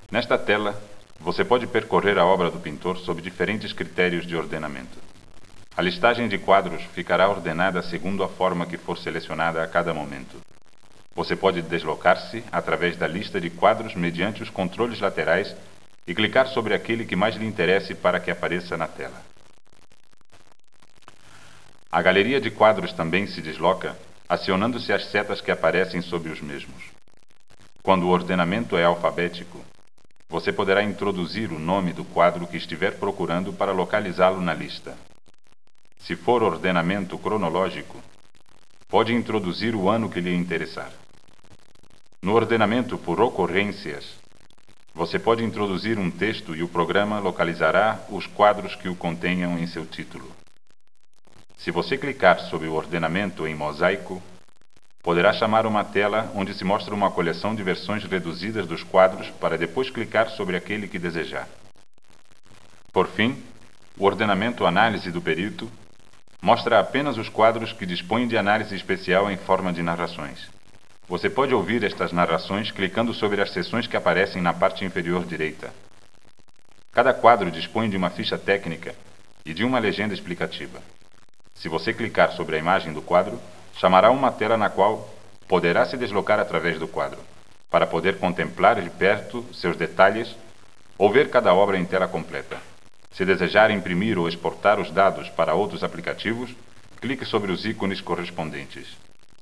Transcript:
Nesta tela, você pode percorrer a obra do pintor sob diferentes critérios de ordenamento. A listagem de quadros ficará ordenada segundo a forma que for selecionada a cada momento. Você pode deslocar-se através da lista de quadros mediante os controles laterais e clicar sobre aquele que mais lhe interesse para que apareça na tela. A galeria de quadros também se desloca, acionando-se as setas que aparecem sobre os mesmos. Quando o ordenamento é alfabético, você poderá introduzir o nome do quadro que estiver procurando para localizá-lo na lista. Se for ordenamento cronológico, pode introduzir o ano que lhe interessar. No ordenamento por ocorrências, você pode introduzir um texto e o programa localizará os quadros que o contenham em seu título. Se você clicar sobre o ordenamento em mosaico, poderá chamar uma tela onde se mostra uma coleção de versões reduzidas dos quadros para depois clicar sobre aquele que desejar. Por fim, o ordenamento análise do perito mostra apenas os quadros que dispõem de análise especial em forma de narrações. Você pode ouvir estas narrações clicando sobre as seções que aparecem na parte inferior direita. Cada quadro dispõe de uma ficha técnica e de uma legenda explicativa. Se você clicar sobre a imagem do quadro, chamará uma tela na qual poderá se deslocar através do quadro, para poder contemplar de perto seus detalhes ou ver cada obra em tela completa. Se desejar imprimir ou exportar os dados para outros aplicativos, clique sobre os ícones correspondentes.